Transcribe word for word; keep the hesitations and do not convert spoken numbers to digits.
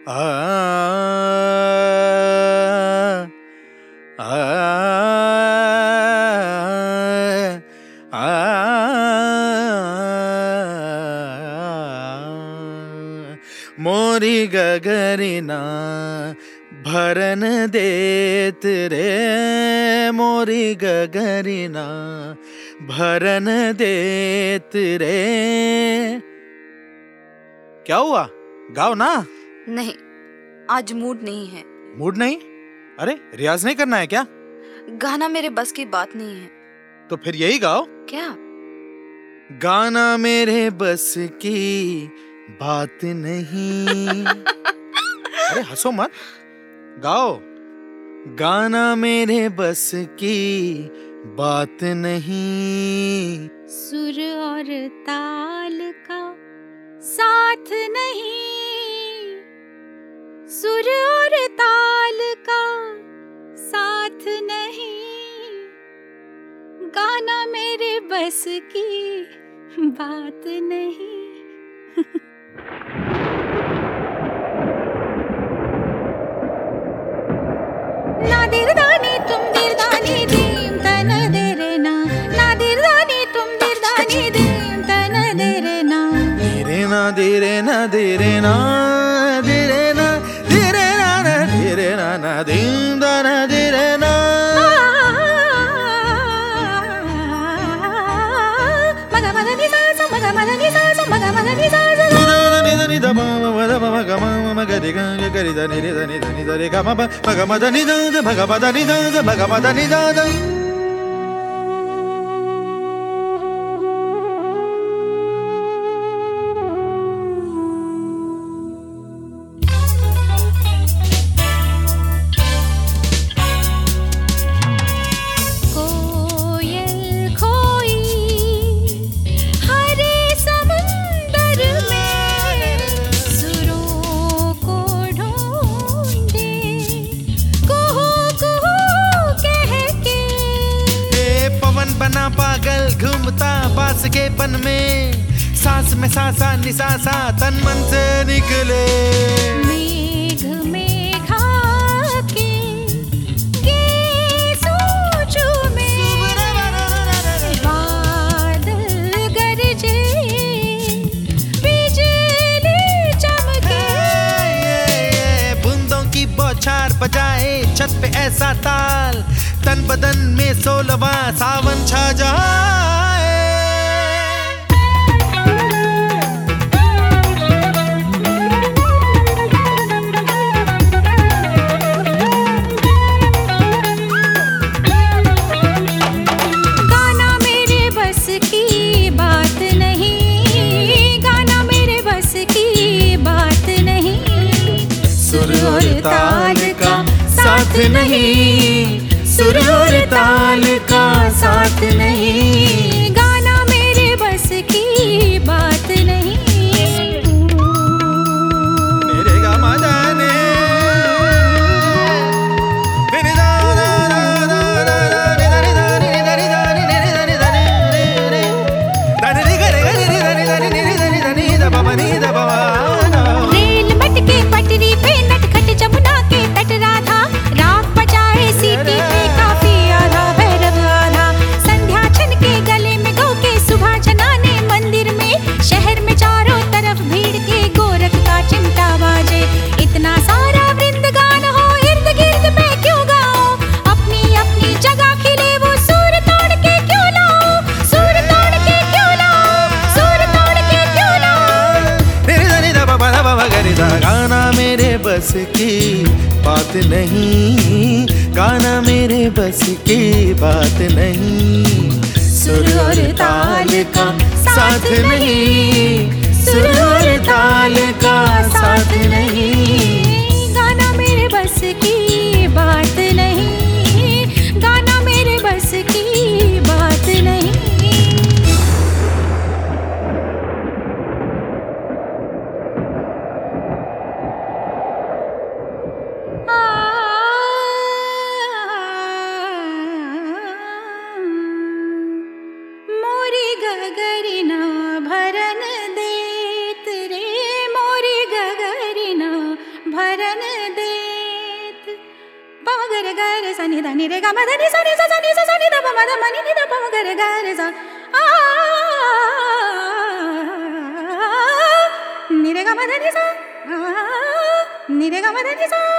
आ आ आ मोरी गगरिना भरन देत रे, मोरी गगरिना भरन देत रे। क्या हुआ, गाओ ना। नहीं, आज मूड नहीं है। मूड नहीं? अरे रियाज नहीं करना है क्या? गाना मेरे बस की बात नहीं है। तो फिर यही गाओ। क्या? गाना मेरे बस की बात नहीं। अरे हंसो मत, गाओ। गाना मेरे बस की बात नहीं, सुर और ताल का साथ नहीं, सुर और ताल का साथ नहीं, गाना मेरे बस की बात नहीं। ना दिरदानी तुम दिरदानी दीम तन दे रे ना, ना दिरदानी तुम दिरदानी दीम तन दे रे ना, धीरे ना धीरे ना धीरे ना धीरे ना धीरे ना ना धीरे ना ना धीम दा ना धीरे ना। मगा मगा नि सा सा मगा मगा नि सा सा मगा मगा नि सा सा नि दा नि दा मा मा दा मा गा मा मा गा रे गा गा रे दा नि रे दा नि दा नि दा रे गा मा मा गा मा दा नि दा दा मा गा मा दा नि दा दा मा गा मा दा नि दा दा। बना पागल घूमता बास के पन में, सांस में सांसा निसासा तन मन से निकले। मेघ मेघा के ये सोचो में, बादल गरजे बिजली चमके, बूंदों की बौछार बजाए छत पे ऐसा ताल, तन बदन में सोलवा सावन छा जाए। गाना मेरे बस की बात नहीं, गाना मेरे बस की बात नहीं, सुर और ताल का साथ नहीं, सुर और ताल का साथ नहीं, गाना मेरे बस की बात नहीं। मेरे गा मा दा ने मेरे दा दा दा दा दा दा रे दा रे दा रे दा रे दा रे दा रे रे दा रे गा रे गा रे दा रे दा रे दा रे दा रे दा बाबा नी दा बाबा। रेल मटके पटरी पे नटखट जमुना के तट राधा, राग बजाए सीटी पे काफी आधा भैरव आधा, संध्या छन के गले में गौ के सुबह जनाने मंदिर में, शहर में चारों तरफ भीड़ के गोरख का चिमटा बाजे, इतना सारा वृंदगान हो इर्द गिर्द में क्यों गाओ, अपनी अपनी जगह खिले वो सूर तोड़ के क्यों लाओ, सूर तोड़ के क्यों लाओ, सूर तोड़ के क्यों लाओ। मेरे दा रे दा बाबा दा बाबा गा रे दा। गाना मेरे बस की बात नहीं, गाना मेरे बस की बात नहीं, सुर और ताल का साथ नहीं, सुर और ताल का साथ नहीं, गाना मेरे बस की बात नहीं, गाना मेरे बस की बात नहीं। मोरी गगरिना भरन देत रे, मोरी गगरिना भरन देत पम गर गर सा नि दा नि रे गा म ध नि सा नि सा सा नि सा सा नि दा प म ध म नि नि दा पम गर गर सा आ नि रे गा म ध नि सा आ नि रे गा म ध नि सा